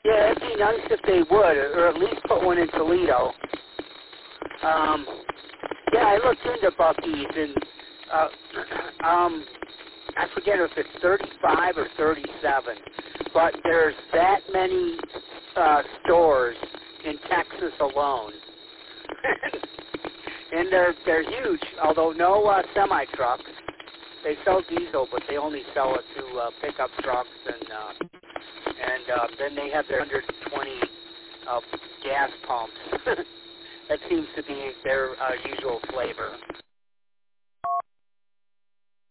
Yeah, it'd be nice if they would, or at least put one in Toledo. Yeah, I looked into Buc-ee's, and I forget if it's 35 or 37, but there's that many stores in Texas alone. And they're huge, although no semi-trucks. They sell diesel, but they only sell it to pickup trucks, and then they have their 120 gas pumps. That seems to be their usual flavor.